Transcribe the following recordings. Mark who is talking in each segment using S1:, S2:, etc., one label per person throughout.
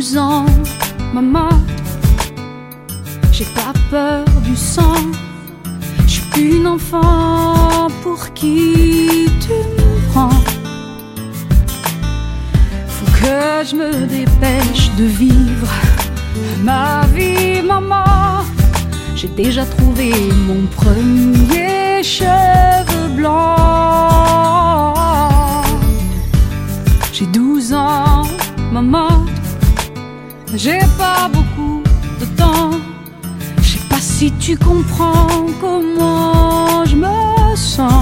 S1: 12 ans, maman. J'ai pas peur du sang. Je suis une enfant pour qui tu me prends. Faut que je me dépêche de vivre ma vie, maman. J'ai déjà trouvé mon premier cheveu blanc. J'ai 12 ans, maman. J'ai pas beaucoup de temps. Je sais pas si tu comprends comment je me sens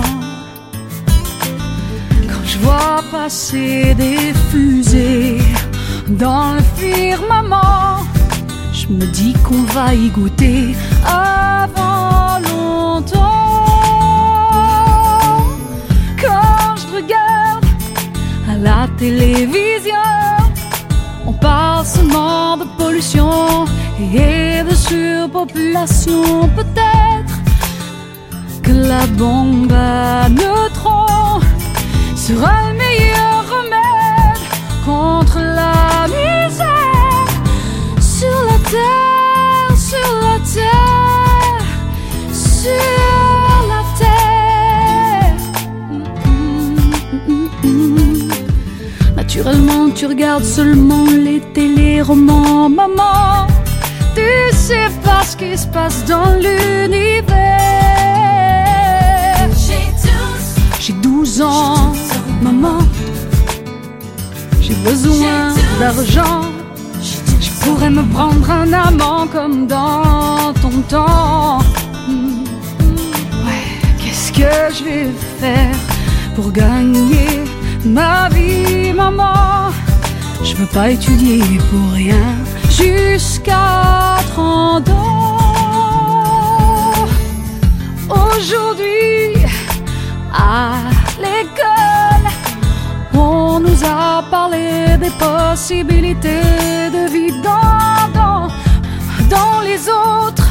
S1: quand je vois passer des fusées dans le firmament. Je me dis qu'on va y goûter avant longtemps. Quand je regarde à la télévision, on parle seulement de pollution et de surpopulation. Peut-être que la bombe à neutrons sera le meilleur remède contre la misère sur la terre, sur la terre, sur la terre. Naturellement, tu regardes seulement les téléromans, maman. Tu sais pas ce qui se passe dans l'univers. J'ai 12 ans, maman. J'ai besoin d'argent. Je pourrais me prendre un amant comme dans ton temps. Ouais, qu'est-ce que je vais faire pour gagner ma vie, maman? Je veux pas étudier pour rien jusqu'à 30 ans. Aujourd'hui, à l'école, on nous a parlé des possibilités de vie dans les autres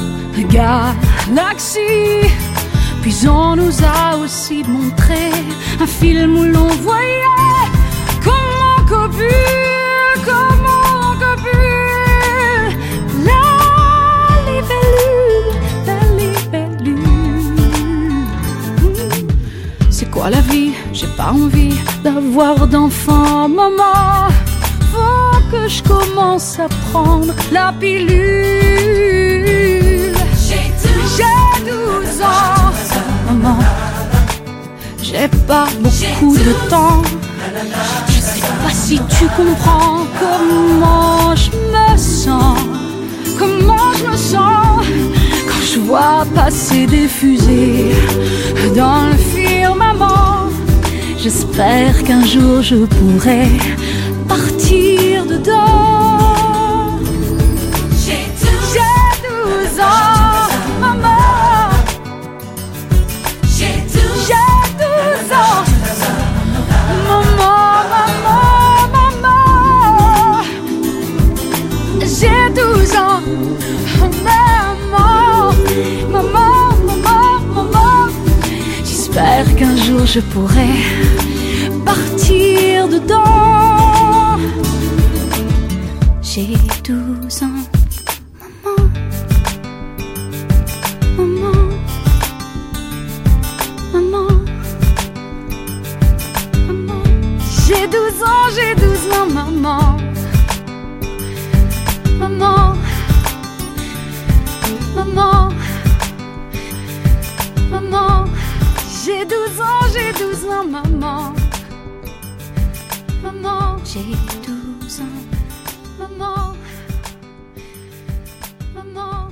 S1: galaxies. Puis on nous a aussi montré un film où l'on voyait comment copule la libellule. C'est quoi la vie? J'ai pas envie d'avoir d'enfant, maman. Faut que je commence à prendre la pilule. J'ai 12 ans, maman. J'ai pas beaucoup de temps. Je sais pas si tu comprends comment je me sens. Comment je me sens quand je vois passer des fusées dans le firmament. J'espère qu'un jour je pourrai partir dedans. J'ai 12 ans, maman. J'ai 12 ans, maman, maman. J'ai 12 ans, maman, maman. J'espère qu'un jour je pourrai partir dedans. J'ai 12 ans, maman, maman, maman, maman. J'ai 12 ans, maman, maman, maman, maman. J'ai 12 ans, maman. Maman, j'ai 12 ans. Maman, maman.